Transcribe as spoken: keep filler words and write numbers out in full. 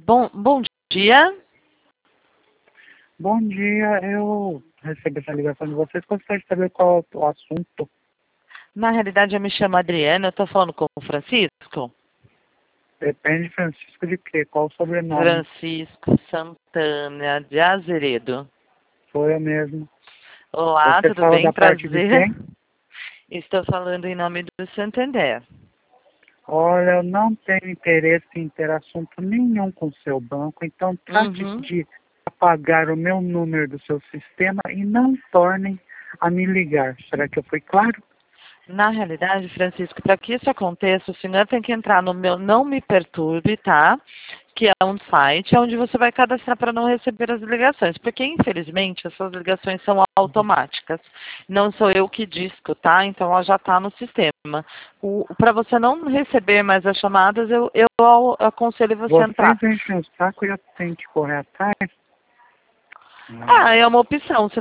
Bom, bom dia. Bom dia, eu recebi essa ligação de vocês. Gostaria de saber qual é o assunto. Na realidade, eu me chamo Adriana, eu estou falando com o Francisco. Depende, Francisco, de quê? Qual o sobrenome? Francisco Santana de Azeredo. Sou eu mesmo. Olá, Você tudo fala bem? da parte de Prazer. quem? Estou falando em nome do Santander. Olha, eu não tenho interesse em ter assunto nenhum com o seu banco, então trate Uhum. de apagar o meu número do seu sistema e não tornem a me ligar. Será que eu fui claro? Na realidade, Francisco, para que isso aconteça, o senhor tem que entrar no meu Não Me Perturbe, tá? Que é um site onde você vai cadastrar para não receber as ligações. Porque, infelizmente, essas ligações são automáticas. Não sou eu que disco, tá? Então, ela já está no sistema. Para você não receber mais as chamadas, eu, eu aconselho você a entrar. Vocês enchem o saco e eu tenho que correr atrás? Ah, é uma opção.